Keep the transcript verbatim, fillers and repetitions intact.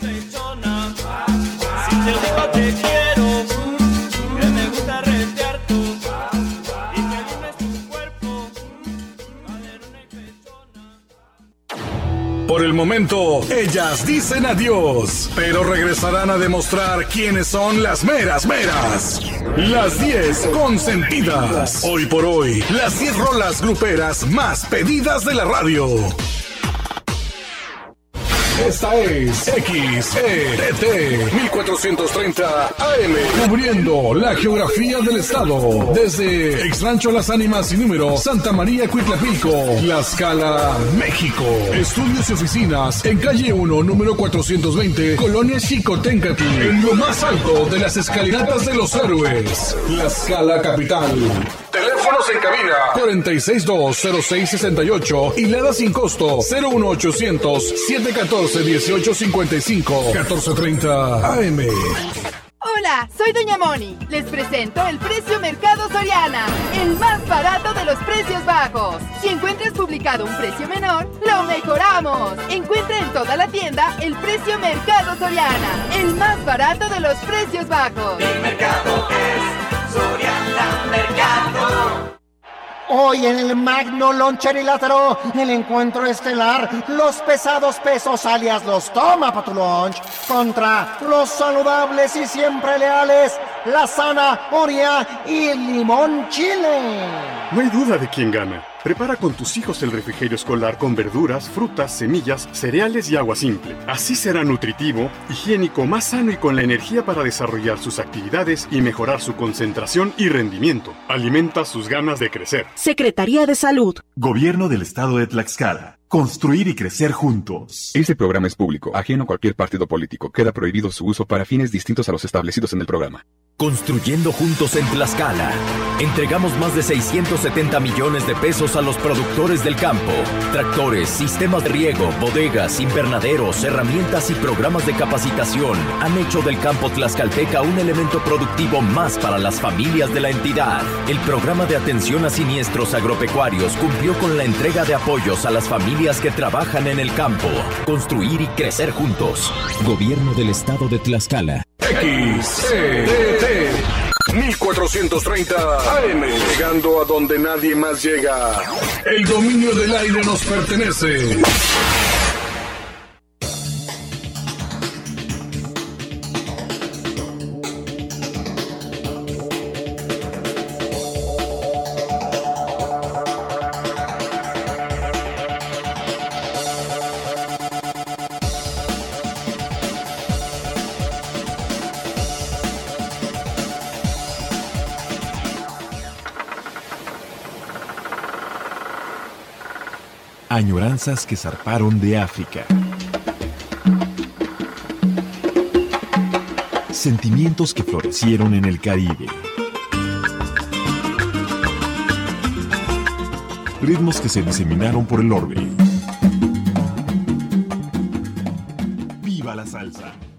Si te digo te quiero, que me gusta retear tú, y que libres tu cuerpo, caderona y pechona. Por el momento, ellas dicen adiós, pero regresarán a demostrar quiénes son las meras meras. Las diez consentidas. Hoy por hoy, las diez rolas gruperas más pedidas de la radio. Esta es X E T T mil cuatrocientos treinta A M, cubriendo la geografía del estado, desde Ex Rancho Las Ánimas y Número, Santa María Cuitlapilco, Tlaxcala, México. Estudios y oficinas en calle uno, número cuatrocientos veinte, Colonia Xicoténcatl, en lo más alto de las escalinatas de los héroes, Tlaxcala capital. Teléfonos en cabina cuarenta y seis dos cero seis sesenta y ocho y Lada sin costo cero uno ochocientos siete catorce dieciocho cincuenta y cinco catorce treinta A M. Hola, soy Doña Moni. Les presento el Precio Mercado Soriana, el más barato de los precios bajos. Si encuentras publicado un precio menor, lo mejoramos. Encuentra en toda la tienda el Precio Mercado Soriana, el más barato de los precios bajos. Mi mercado es Soriana Mercado. Hoy en el Magno Loncher y Lázaro, el encuentro estelar, los pesados pesos alias los toma pa' tu lunch, contra los saludables y siempre leales, la zanahoria y el limón chile. No hay duda de quién gana. Prepara con tus hijos el refrigerio escolar con verduras, frutas, semillas, cereales y agua simple. Así será nutritivo, higiénico, más sano y con la energía para desarrollar sus actividades y mejorar su concentración y rendimiento. Alimenta sus ganas de crecer. Secretaría de Salud. Gobierno del Estado de Tlaxcala. Construir y crecer juntos. Este programa es público, ajeno a cualquier partido político. Queda prohibido su uso para fines distintos a los establecidos en el programa. Construyendo juntos en Tlaxcala. Entregamos más de seiscientos setenta millones de pesos a los productores del campo. Tractores, sistemas de riego, bodegas, invernaderos, herramientas y programas de capacitación han hecho del campo tlaxcalteca un elemento productivo más para las familias de la entidad. El programa de atención a siniestros agropecuarios cumplió con la entrega de apoyos a las familias que trabajan en el campo. Construir y crecer juntos. Gobierno del Estado de Tlaxcala. X E T T mil cuatrocientos treinta A M, llegando a donde nadie más llega. El dominio del aire nos pertenece. Añoranzas que zarparon de África. Sentimientos que florecieron en el Caribe. Ritmos que se diseminaron por el orbe. ¡Viva la salsa!